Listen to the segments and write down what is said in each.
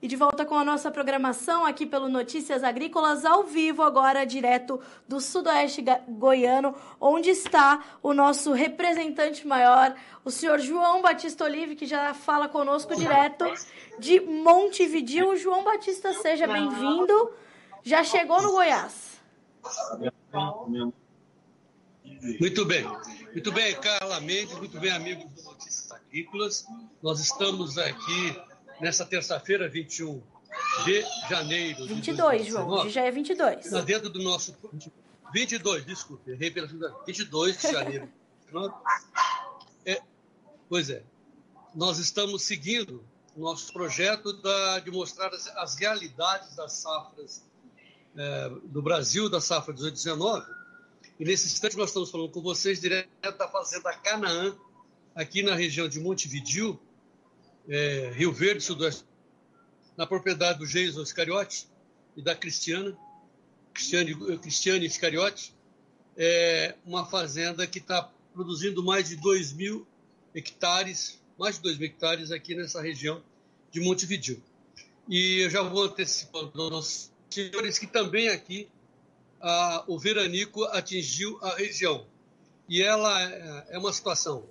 E de volta com a nossa programação aqui pelo Notícias Agrícolas, ao vivo agora, direto do Sudoeste Goiano, onde está o nosso representante maior, o senhor João Batista Olive, que já fala conosco direto de Montevidéu. João Batista, seja bem-vindo. Já chegou no Goiás. Muito bem, Carla Mendes, muito bem, amigos do Notícias Agrícolas. Nós estamos aqui nessa terça-feira, 21 de janeiro. 22, João, hoje já é 22. Dentro do nosso... 22, desculpe, errei pela 22 de janeiro. Pois é, nós estamos seguindo o nosso projeto de mostrar as realidades das safras do Brasil, da safra 18-19. E nesse instante nós estamos falando com vocês direto da Fazenda Canaã, aqui na região de Montevidéu, Rio Verde, Sudoeste, na propriedade do Jason Iscariote e da Cristiane Iscariote. É uma fazenda que está produzindo mais de 2.000 hectares, aqui nessa região de Montevidéu. E eu já vou antecipando aos senhores que também aqui o veranico atingiu a região. E ela é uma situação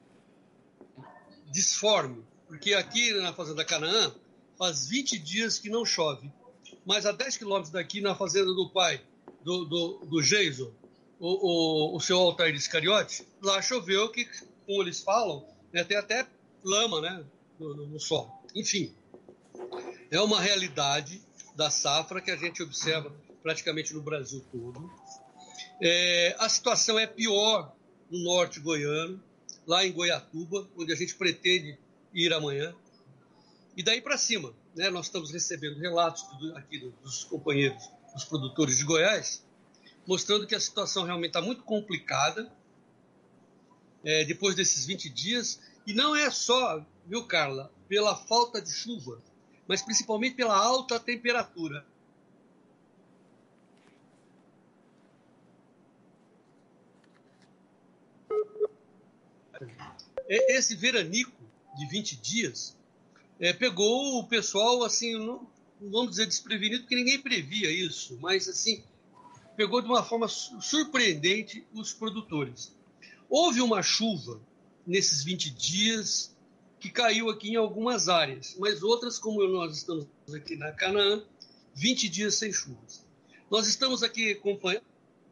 disforme, porque aqui na Fazenda Canaã faz 20 dias que não chove. Mas a 10 quilômetros daqui, na fazenda do pai, do Jason, o seu Altair Iscariote, lá choveu, que, como eles falam, tem até lama, né, no solo. Enfim, é uma realidade da safra que a gente observa praticamente no Brasil todo. A situação é pior no norte goiano, lá em Goiatuba, onde a gente pretende ir amanhã. E daí para cima, né, nós estamos recebendo relatos aqui dos companheiros, dos produtores de Goiás, mostrando que a situação realmente está muito complicada depois desses 20 dias. E não é só, viu, Carla, pela falta de chuva, mas principalmente pela alta temperatura. Esse veranico de 20 dias pegou o pessoal, assim, não vamos dizer desprevenido, porque ninguém previa isso, mas, assim, pegou de uma forma surpreendente os produtores. Houve uma chuva nesses 20 dias que caiu aqui em algumas áreas, mas outras, como nós estamos aqui na Canaã, 20 dias sem chuvas. Nós estamos aqui acompanhando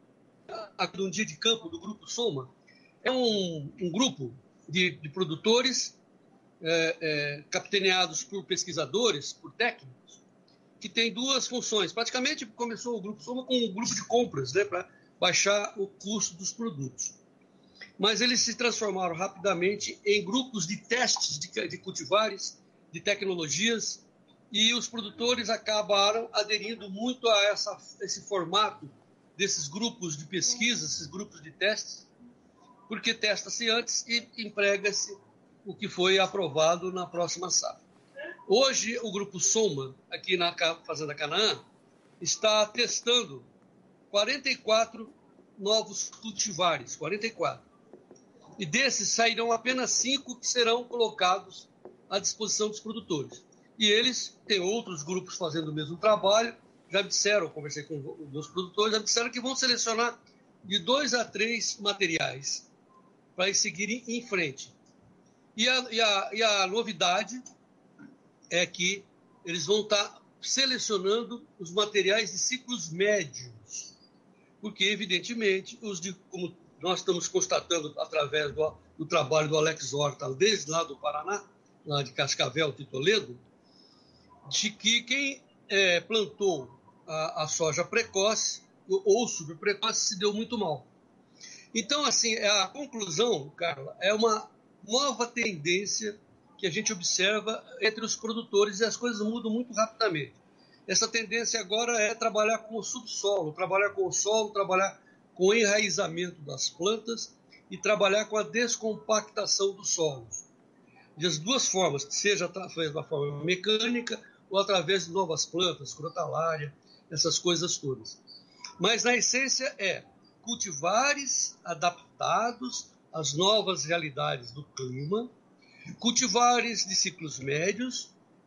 um dia de campo do Grupo Soma. É um grupo de produtores capitaneados por pesquisadores, por técnicos, que tem duas funções. Praticamente começou o Grupo Soma com um grupo de compras, né, para baixar o custo dos produtos. Mas eles se transformaram rapidamente em grupos de testes de cultivares, de tecnologias, e os produtores acabaram aderindo muito a esse formato desses grupos de pesquisa, esses grupos de testes, porque testa-se antes e emprega-se o que foi aprovado na próxima safra. Hoje, o Grupo Soma, aqui na Fazenda Canaã, está testando 44 novos cultivares, 44. E desses sairão apenas 5 que serão colocados à disposição dos produtores. E eles têm outros grupos fazendo o mesmo trabalho, já disseram, conversei com os produtores, já disseram que vão selecionar de 2 a 3 materiais para seguirem em frente. E a novidade é que eles vão estar selecionando os materiais de ciclos médios, porque, evidentemente, como nós estamos constatando através do trabalho do Alex Horta, desde lá do Paraná, lá de Cascavel, de Toledo, de que quem plantou a soja precoce ou subprecoce se deu muito mal. Então, assim, a conclusão, Carla, é uma nova tendência que a gente observa entre os produtores e as coisas mudam muito rapidamente. Essa tendência agora é trabalhar com o subsolo, trabalhar com o solo, trabalhar com o enraizamento das plantas e trabalhar com a descompactação dos solos. De as duas formas, seja através da forma mecânica ou através de novas plantas, crotalária, essas coisas todas. Mas, na essência, cultivares adaptados às novas realidades do clima, cultivares de ciclos médios,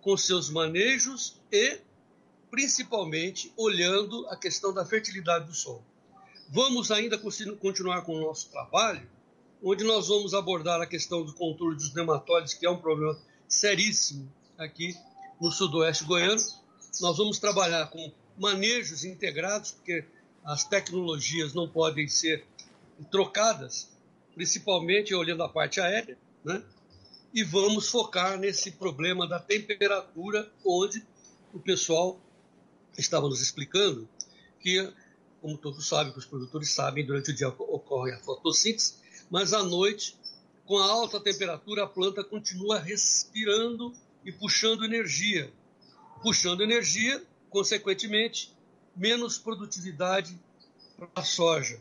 com seus manejos e, principalmente, olhando a questão da fertilidade do solo. Vamos ainda continuar com o nosso trabalho, onde nós vamos abordar a questão do controle dos nematóides, que é um problema seríssimo aqui no sudoeste goiano. Nós vamos trabalhar com manejos integrados, porque as tecnologias não podem ser trocadas, principalmente olhando a parte aérea, né? E vamos focar nesse problema da temperatura, onde o pessoal estava nos explicando que, como todos sabem, que os produtores sabem, durante o dia ocorre a fotossíntese, mas à noite, com a alta temperatura, a planta continua respirando e puxando energia. Puxando energia, consequentemente, menos produtividade para a soja.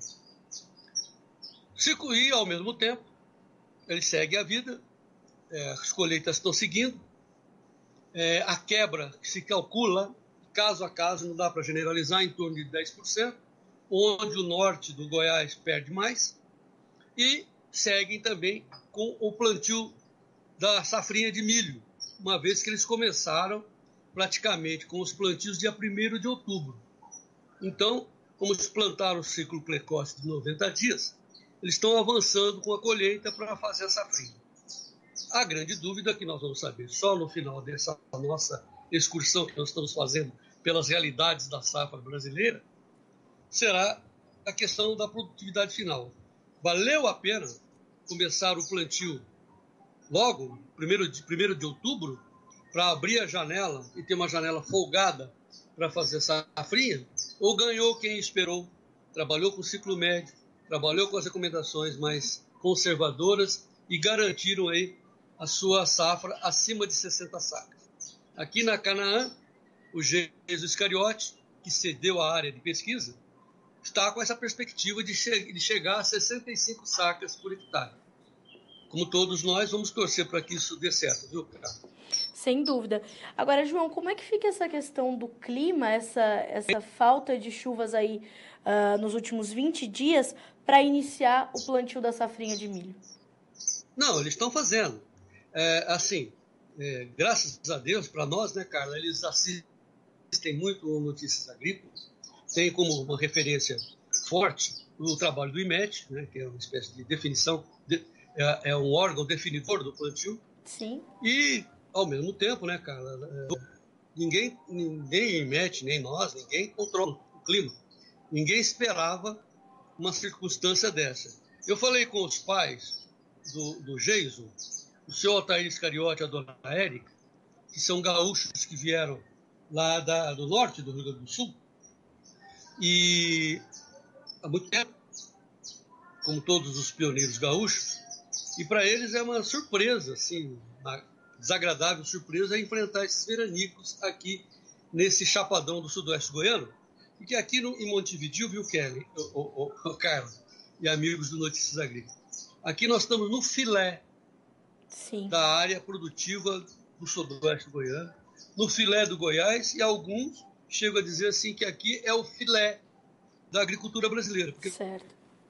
E, ao mesmo tempo, ele segue a vida, as colheitas estão seguindo, a quebra que se calcula, caso a caso, não dá para generalizar, em torno de 10%, onde o norte do Goiás perde mais, e seguem também com o plantio da safrinha de milho, uma vez que eles começaram praticamente com os plantios dia 1º de outubro. Então, como eles plantaram o ciclo precoce de 90 dias, eles estão avançando com a colheita para fazer a safrinha. A grande dúvida que nós vamos saber só no final dessa nossa excursão que nós estamos fazendo pelas realidades da safra brasileira será a questão da produtividade final. Valeu a pena começar o plantio logo, 1º de outubro, para abrir a janela e ter uma janela folgada para fazer essa safrinha? Ou ganhou quem esperou, trabalhou com o ciclo médio, trabalhou com as recomendações mais conservadoras e garantiram aí a sua safra acima de 60 sacas? Aqui na Canaã, o Geiso Iscariote, que cedeu a área de pesquisa, está com essa perspectiva de chegar a 65 sacas por hectare. Como todos nós, vamos torcer para que isso dê certo, viu, cara? Sem dúvida. Agora, João, como é que fica essa questão do clima, essa falta de chuvas aí nos últimos 20 dias para iniciar o plantio da safrinha de milho? Não, eles estão fazendo. Graças a Deus, para nós, né, Carla, eles assistem muito Notícias Agrícolas, tem como uma referência forte o trabalho do IMET, né, que é uma espécie de definição, é um órgão definidor do plantio. Sim. E, ao mesmo tempo, né, Carla, ninguém IMET, nem nós, ninguém controla o clima. Ninguém esperava uma circunstância dessa. Eu falei com os pais do Geiso, o senhor Altair Iscariote e a dona Érica, que são gaúchos que vieram lá do norte do Rio Grande do Sul, e há muito tempo, como todos os pioneiros gaúchos, e para eles é uma surpresa, assim, uma desagradável surpresa, enfrentar esses veranicos aqui nesse chapadão do sudoeste goiano, e que aqui em Montevidéu, viu, Kelly, o Carlos e amigos do Notícias Agrícolas, aqui nós estamos no filé Sim. da área produtiva do sudoeste goiano, no filé do Goiás, e alguns chegam a dizer assim que aqui é o filé da agricultura brasileira, porque certo.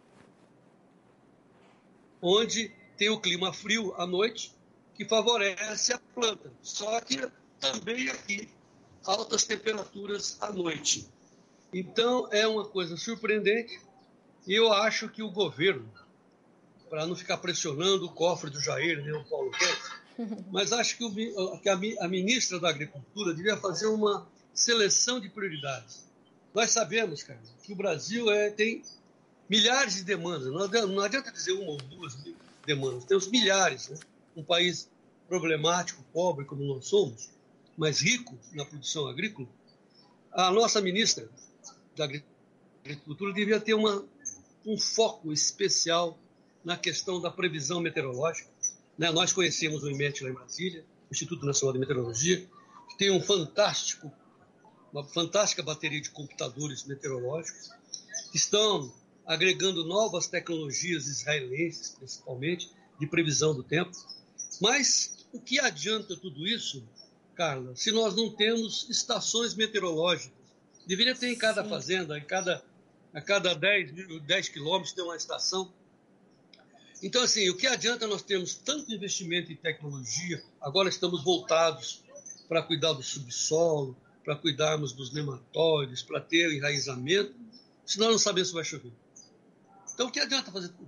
Onde tem o clima frio à noite, que favorece a planta. Só que também aqui, altas temperaturas à noite. Então, é uma coisa surpreendente, e eu acho que o governo, para não ficar pressionando o cofre do Jair, nem o Paulo Guedes, mas acho que a ministra da Agricultura devia fazer uma seleção de prioridades. Nós sabemos, cara, que o Brasil tem milhares de demandas. Não adianta dizer uma ou duas demandas. Temos milhares, né? Um país problemático, pobre como nós somos, mas rico na produção agrícola. A nossa ministra da Agricultura devia ter um foco especial na questão da previsão meteorológica. Né? Nós conhecemos o IMET lá em Brasília, o Instituto Nacional de Meteorologia, que tem uma fantástica bateria de computadores meteorológicos, que estão agregando novas tecnologias israelenses, principalmente, de previsão do tempo. Mas o que adianta tudo isso, Carla, se nós não temos estações meteorológicas? Deveria ter em cada fazenda, a cada 10 quilômetros tem uma estação. Então, assim, o que adianta nós termos tanto investimento em tecnologia, agora estamos voltados para cuidar do subsolo, para cuidarmos dos nematóides, para ter enraizamento, se nós não sabemos se vai chover. Então, o que adianta fazer tudo?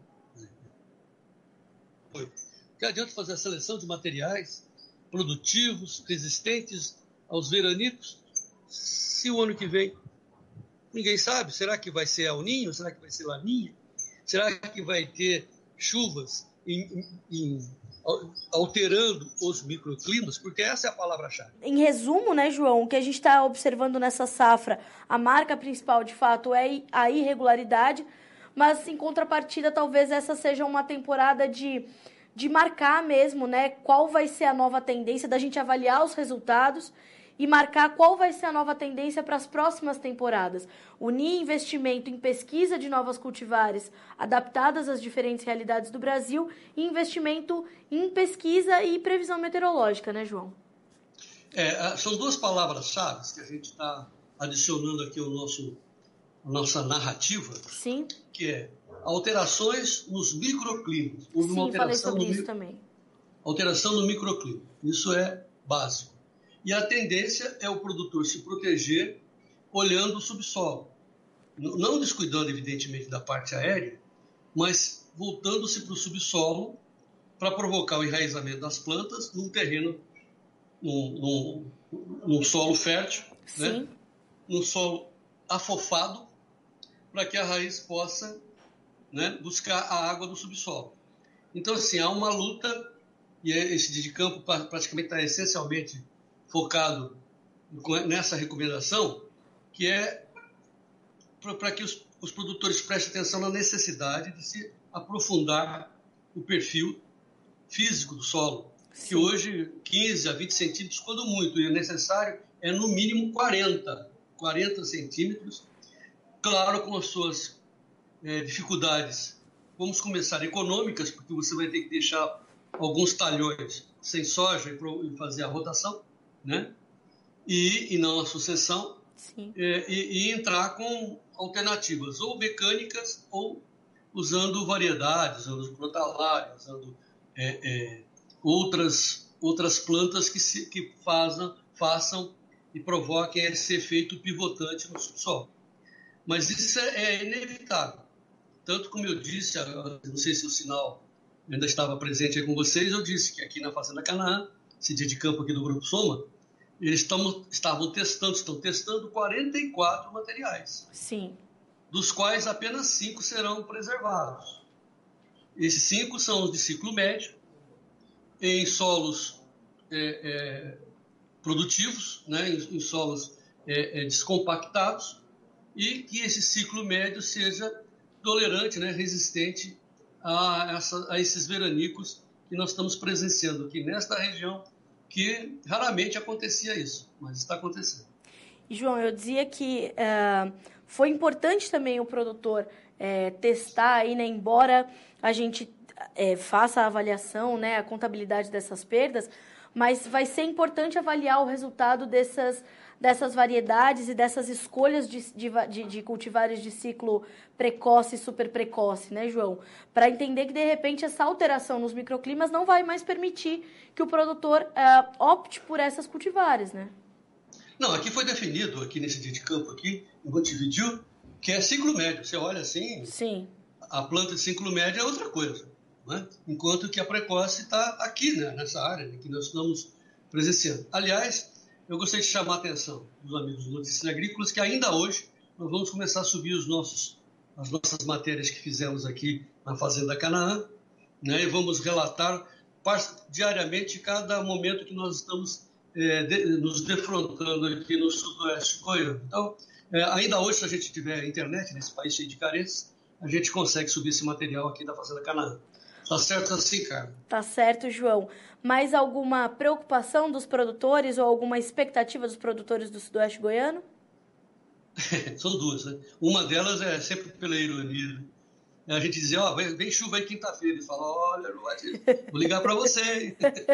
O que adianta fazer a seleção de materiais produtivos, resistentes aos veranicos, se o ano que vem ninguém sabe? Será que vai ser El Niño? Será que vai ser Laninha? Será que vai ter chuvas alterando os microclimas? Porque essa é a palavra-chave. Em resumo, né, João, o que a gente está observando nessa safra, a marca principal, de fato, é a irregularidade, mas, em contrapartida, talvez essa seja uma temporada de marcar mesmo, né, qual vai ser a nova tendência, da gente avaliar os resultados e marcar qual vai ser a nova tendência para as próximas temporadas. Unir investimento em pesquisa de novas cultivares adaptadas às diferentes realidades do Brasil e investimento em pesquisa e previsão meteorológica, né, João? São duas palavras-chave que a gente está adicionando aqui ao nossa narrativa. Sim. Que é alterações nos microclimas. Sim, falei sobre isso também. Alteração no microclima. Isso é básico. E a tendência é o produtor se proteger olhando o subsolo. Não descuidando, evidentemente, da parte aérea, mas voltando-se para o subsolo para provocar o enraizamento das plantas num terreno, num solo fértil, né? Num solo afofado, para que a raiz possa, né, buscar a água do subsolo. Então, assim, há uma luta, e esse dia de campo praticamente está essencialmente focado nessa recomendação, que é para que os produtores prestem atenção na necessidade de se aprofundar o perfil físico do solo, que hoje 15 a 20 centímetros, quando muito, e é necessário, é no mínimo 40 centímetros, claro, com as suas dificuldades. Vamos começar econômicas, porque você vai ter que deixar alguns talhões sem soja e fazer a rotação, né? E não a sucessão. E entrar com alternativas, ou mecânicas, ou usando variedades, usando crotalária, usando outras plantas que façam e provoquem esse efeito pivotante no subsolo. Mas isso é inevitável. Tanto como eu disse, não sei se o sinal ainda estava presente aí com vocês, eu disse que aqui na Fazenda Canaã, esse dia de campo aqui do Grupo Soma, eles estão testando 44 materiais. Sim. Dos quais apenas 5 serão preservados. Esses 5 são os de ciclo médio, em solos produtivos, né, em solos descompactados, e que esse ciclo médio seja tolerante, né, resistente a esses veranicos que nós estamos presenciando aqui nesta região, que raramente acontecia isso, mas está acontecendo. E, João, eu dizia que foi importante também o produtor testar aí, né, embora a gente faça a avaliação, né, a contabilidade dessas perdas, mas vai ser importante avaliar o resultado dessas variedades e dessas escolhas de cultivares de ciclo precoce e super precoce, né, João? Para entender que, de repente, essa alteração nos microclimas não vai mais permitir que o produtor opte por essas cultivares, né? Não, aqui foi definido, aqui nesse dia de campo, aqui, em Montevideo, que é ciclo médio. Você olha assim, sim, a planta de ciclo médio é outra coisa, né? Enquanto que a precoce está aqui, né, nessa área, né, que nós estamos presenciando. Aliás, eu gostaria de chamar a atenção dos amigos do Notícias Agrícolas, que ainda hoje nós vamos começar a subir as nossas matérias que fizemos aqui na Fazenda Canaã, né, e vamos relatar diariamente cada momento que nós estamos nos defrontando aqui no sudoeste goiano. Então, ainda hoje, se a gente tiver internet nesse país cheio de carências, a gente consegue subir esse material aqui da Fazenda Canaã. Tá certo assim, Carmen? Tá certo, João. Mais alguma preocupação dos produtores ou alguma expectativa dos produtores do sudoeste goiano? São duas, né? Uma delas é sempre pela ironia. A gente dizia, vem chuva aí quinta-feira. E fala, olha, vou ligar para você.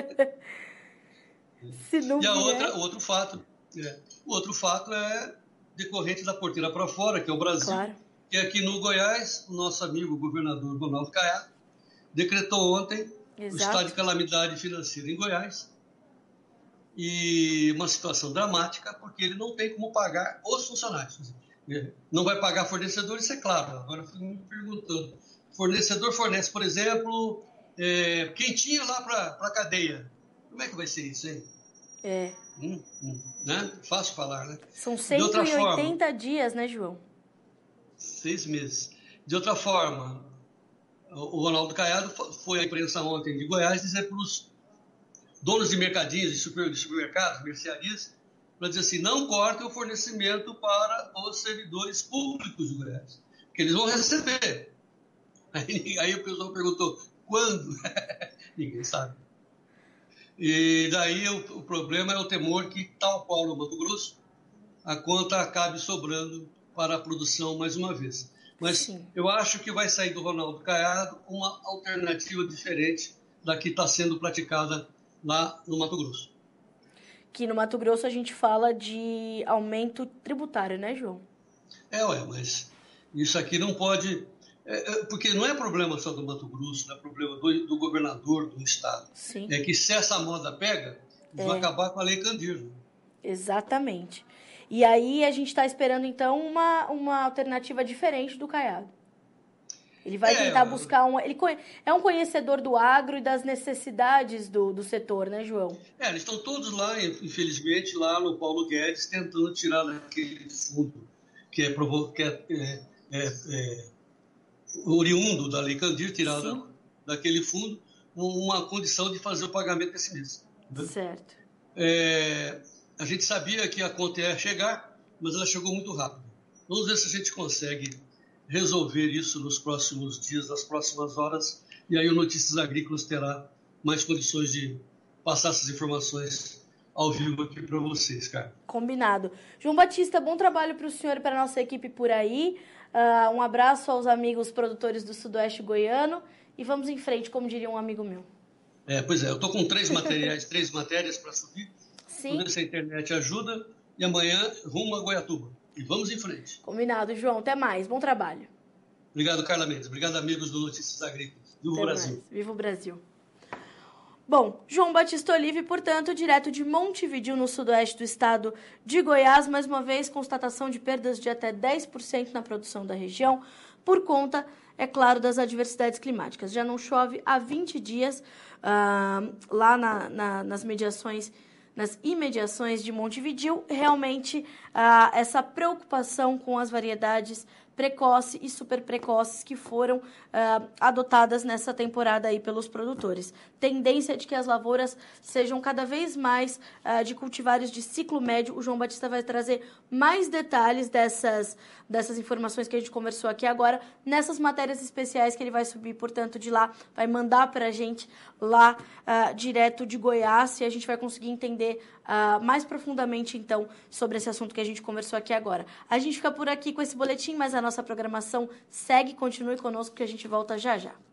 Se não e o outro fato é decorrente da porteira para fora, que é o Brasil. Claro. Que aqui no Goiás, o nosso amigo governador Ronaldo Caiado decretou ontem o estado de calamidade financeira em Goiás, e uma situação dramática, porque ele não tem como pagar os funcionários. Não vai pagar fornecedores, isso é claro. Agora, eu me perguntando, fornecedor fornece, por exemplo, quentinho lá para a cadeia. Como é que vai ser isso, hein? Né? Fácil falar, né? São 180 dias, né, João? 6 meses. De outra forma, o Ronaldo Caiado foi à imprensa ontem de Goiás dizer para os donos de mercadinhos, de supermercados, mercearias, para dizer assim, não cortem o fornecimento para os servidores públicos de Goiás, que eles vão receber. Aí o pessoal perguntou, quando? Ninguém sabe. E daí o problema é o temor que, tal qual no Mato Grosso, a conta acabe sobrando para a produção mais uma vez. Mas sim, eu acho que vai sair do Ronaldo Caiado uma alternativa diferente da que está sendo praticada lá no Mato Grosso. Que no Mato Grosso a gente fala de aumento tributário, né, João? Mas isso aqui não pode... porque não é problema só do Mato Grosso, não é problema do governador do estado. Sim. É que se essa moda pega, vai acabar com a Lei Candir. Exatamente. E aí a gente está esperando, então, uma alternativa diferente do Caiado. Ele vai tentar buscar Ele é um conhecedor do agro e das necessidades do setor, né, João? Eles estão todos lá, infelizmente, lá no Paulo Guedes, tentando tirar daquele fundo que é oriundo da Lei Candir, tirar daquele fundo uma condição de fazer o pagamento desse mês. Né? Certo. A gente sabia que a conta ia chegar, mas ela chegou muito rápido. Vamos ver se a gente consegue resolver isso nos próximos dias, nas próximas horas, e aí o Notícias Agrícolas terá mais condições de passar essas informações ao vivo aqui para vocês, cara. Combinado. João Batista, bom trabalho para o senhor e para a nossa equipe por aí. Um abraço aos amigos produtores do Sudoeste Goiano e vamos em frente, como diria um amigo meu. Pois é, eu estou com 3 matérias para subir. Sim. Vamos ver se a internet ajuda e amanhã rumo a Goiatuba. E vamos em frente. Combinado, João. Até mais. Bom trabalho. Obrigado, Carla Mendes. Obrigado, amigos do Notícias Agrícolas. Viva o Brasil. Mais. Viva o Brasil. Bom, João Batista Olive, portanto, direto de Montevidéu, no sudoeste do estado de Goiás, mais uma vez, constatação de perdas de até 10% na produção da região, por conta, é claro, das adversidades climáticas. Já não chove há 20 dias lá nas imediações de Montevidéu. Realmente, essa preocupação com as variedades precoce e super precoces que foram adotadas nessa temporada aí pelos produtores. Tendência de que as lavouras sejam cada vez mais de cultivares de ciclo médio. O João Batista vai trazer mais detalhes dessas informações que a gente conversou aqui agora, nessas matérias especiais que ele vai subir, portanto, de lá, vai mandar para a gente lá direto de Goiás, e a gente vai conseguir entender mais profundamente, então, sobre esse assunto que a gente conversou aqui agora. A gente fica por aqui com esse boletim, mas a nossa programação segue, continue conosco que a gente volta já já.